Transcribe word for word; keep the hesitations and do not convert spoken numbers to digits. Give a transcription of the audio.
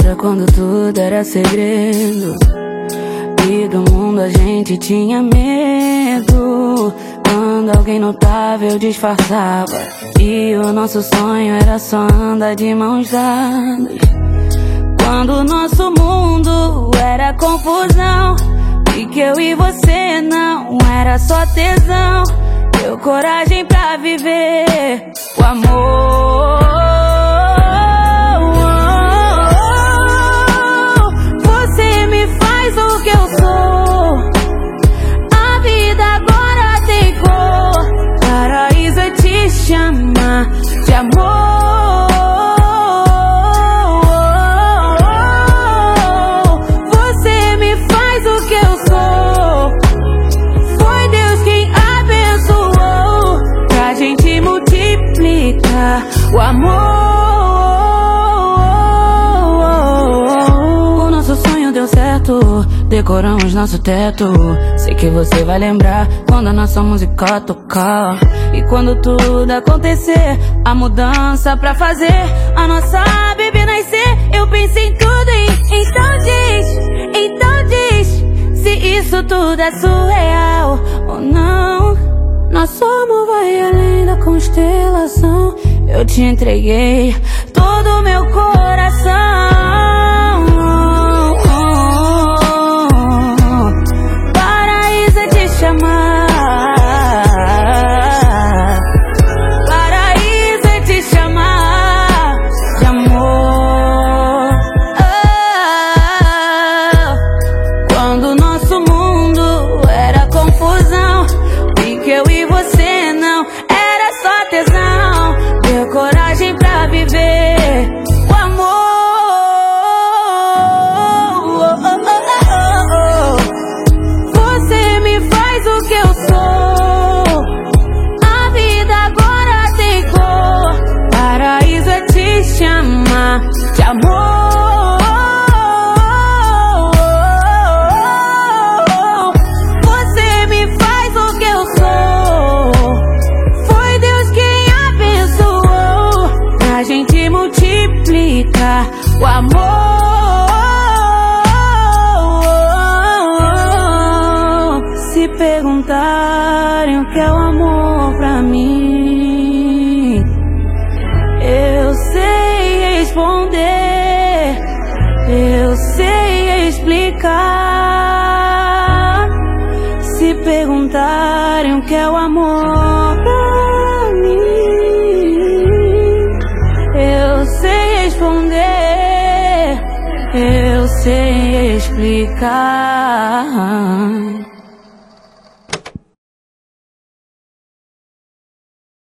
Lembra quando tudo era segredo e do mundo a gente tinha medo? Quando alguém notava eu disfarçava e o nosso sonho era só andar de mãos dadas. Quando o nosso mundo era confusão e que eu e você não era só tesão, deu coragem pra viver o amor. Você me faz o que eu sou. A vida agora tem cor. Paraíso te chama de amor. O amor, o nosso sonho deu certo, decoramos nosso teto. Sei que você vai lembrar quando a nossa música tocar. E quando tudo acontecer, a mudança pra fazer a nossa bebê nascer, eu pensei em tudo e então diz, então diz se isso tudo é surreal ou não. Nosso amor vai além da constelação. Eu te entreguei todo o meu coração. Paraíso é te chamar. Paraíso é te chamar de amor. Oh, quando nosso mundo era confusão e que eu e você não era só tesão, deu coragem pra viver o amor. Você me faz o que eu sou. A vida agora tem cor. Paraíso é te chamar de amor. Você me faz o que eu sou. Foi Deus quem abençoou pra gente multiplicar o amor. Se perguntarem o que é o amor pra mim, eu sei responder, eu sei explicar. Se perguntarem o que é o amor pra mim, eu sei responder, eu sei explicar.